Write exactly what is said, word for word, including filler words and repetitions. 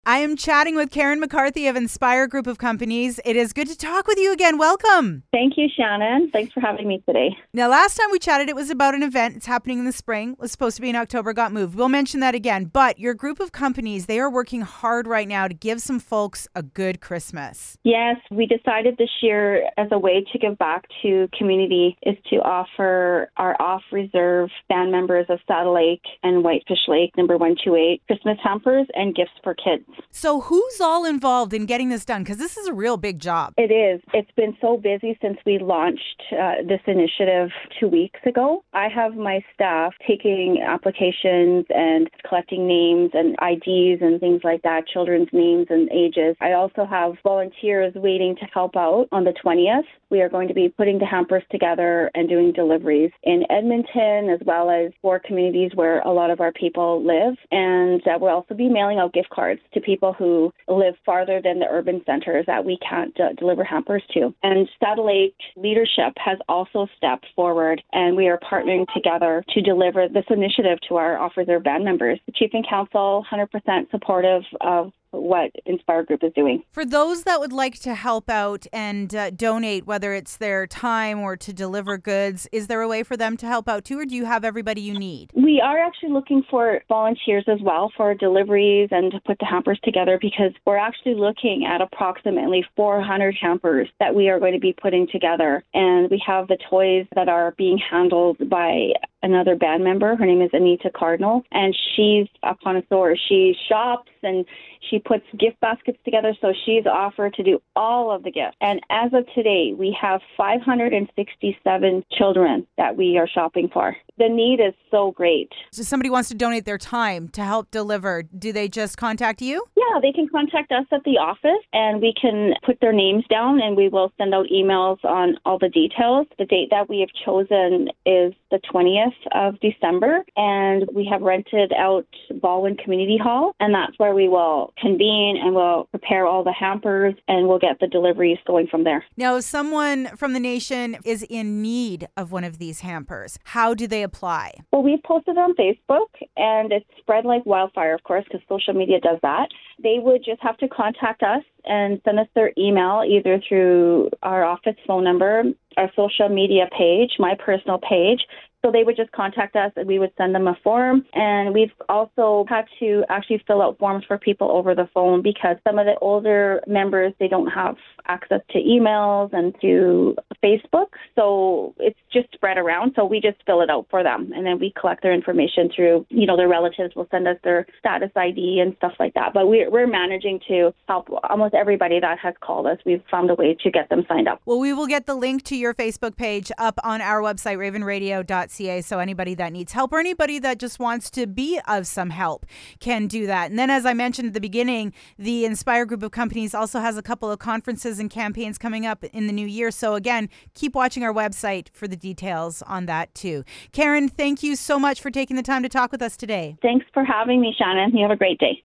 I am chatting with Karen McCarthy of Inspire Group of Companies. It is good to talk with you again. Welcome. Thank you, Shannon. Thanks for having me today. Now, last time we chatted, it was about an event. It's happening in the spring. It was supposed to be in October, got moved. We'll mention that again. But your group of companies, they are working hard right now to give some folks a good Christmas. Yes, we decided this year as a way to give back to community is to offer our off-reserve band members of Saddle Lake and Whitefish Lake, number one two eight, Christmas hampers and gifts for kids. So who's all involved in getting this done? Because this is a real big job. It is. It's been so busy since we launched uh, this initiative two weeks ago. I have my staff taking applications and collecting names and I Ds and things like that, children's names and ages. I also have volunteers waiting to help out on the twentieth. We are going to be putting the hampers together and doing deliveries in Edmonton as well as four communities where a lot of our people live. And uh, we'll also be mailing out gift cards to people who live farther than the urban centers that we can't uh, deliver hampers to. And Saddle Lake leadership has also stepped forward, and we are partnering together to deliver this initiative to our off-reserve band members. The Chief and Council, one hundred percent supportive of what Inspire Group is doing. For those that would like to help out and uh, donate, whether it's their time or to deliver goods, is there a way for them to help out too, or do you have everybody you need? We are actually looking for volunteers as well for deliveries and to put the hampers together, because we're actually looking at approximately four hundred hampers that we are going to be putting together. And we have the toys that are being handled by another band member. Her name is Anita Cardinal, and she's a connoisseur. She shops and she puts gift baskets together, so she's offered to do all of the gifts. And as of today, we have five hundred sixty-seven children that we are shopping for. The need is so great. So somebody wants to donate their time to help deliver. Do they just contact you? Yeah, they can contact us at the office, and we can put their names down, and we will send out emails on all the details. The date that we have chosen is the twentieth of December, and we have rented out Baldwin Community Hall, and that's where we will convene and we'll prepare all the hampers, and we'll get the deliveries going from there. Now, if someone from the nation is in need of one of these hampers, how do they apply? Well, we've posted on Facebook, and it's spread like wildfire, of course, because social media does that. They would just have to contact us and send us their email either through our office phone number, our social media page, my personal page. So they would just contact us and we would send them a form. And we've also had to actually fill out forms for people over the phone because some of the older members, they don't have access to emails and to Facebook. So it's just spread around. So we just fill it out for them. And then we collect their information through, you know, their relatives will send us their status I D and stuff like that. But we're, we're managing to help almost everybody that has called us. We've found a way to get them signed up. Well, we will get the link to your Facebook page up on our website, raven radio dot c a. So anybody that needs help or anybody that just wants to be of some help can do that. And then, as I mentioned at the beginning, the Inspire Group of Companies also has a couple of conferences and campaigns coming up in the new year. So again, keep watching our website for the details on that too. Karen, thank you so much for taking the time to talk with us today. Thanks for having me, Shannon. You have a great day.